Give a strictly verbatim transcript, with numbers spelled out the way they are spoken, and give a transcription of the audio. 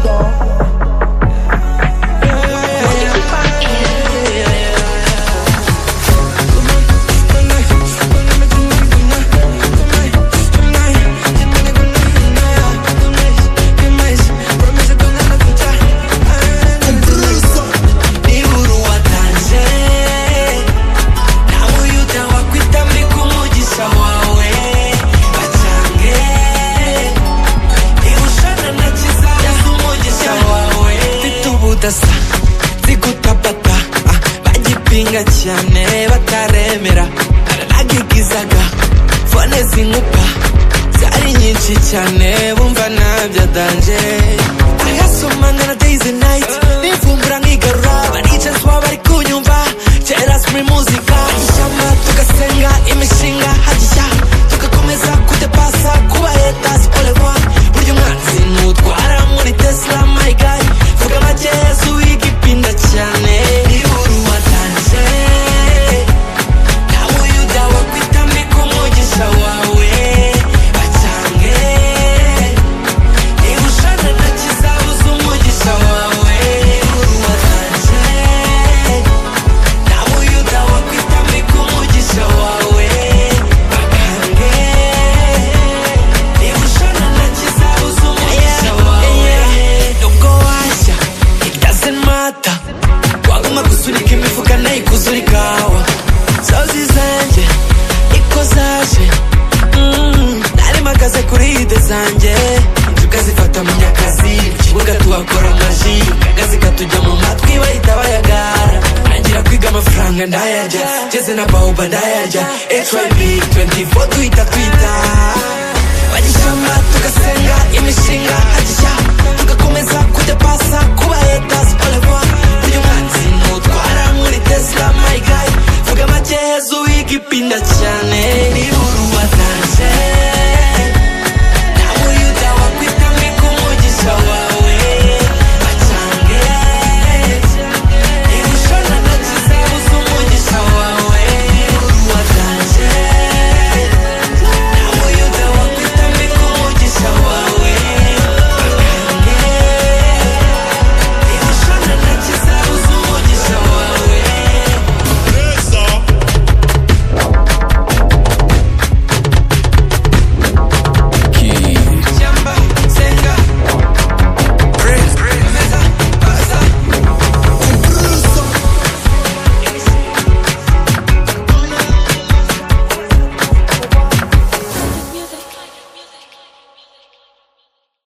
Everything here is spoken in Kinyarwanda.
zigutapata bagipinga cyane bataremera naragigizaga fone zinkupa zari nyinshi cyane bumva nabya danje ayasomana days and nights nivumbura nkigarura baricazwa bari kunyumva kera muri muzika ishyamba tugasenga imishinga hajya tugakomeza kudepasa kuba haters all I want burya umwanzi nutwara muri Tesla my guy vuga make Yesu igipinda cyane iburu watanje nawe yuda wakwitame kumugisha wawe bacange ibushana na kizabuza umugisha wawe iburu watanje nawe yuda wakwitame kumugisha wawe bacange ibushana na kizabuza umugisha wawe nubwo washya it doesn't matter waguma gusunika imifuka nayo ikuzura ikawa zozi zanjye iko zaje nari mpagaze kuri ide zanjye injuga zifata mu nyakazi mu kibuga tuhakora amaji gaga zikatujya mu matwi bahita bayagara ntangira kwiga amafaranga ndayarya ngeze na bahuba ndayarya H Y B twenty-four tuhita twita bagishama tugasenga imishinga hajya tugakomeza kudepasa kuba haters all I want burya umwanzi nutwara muri Tesla my guy vuga make Yesu igipinda cyane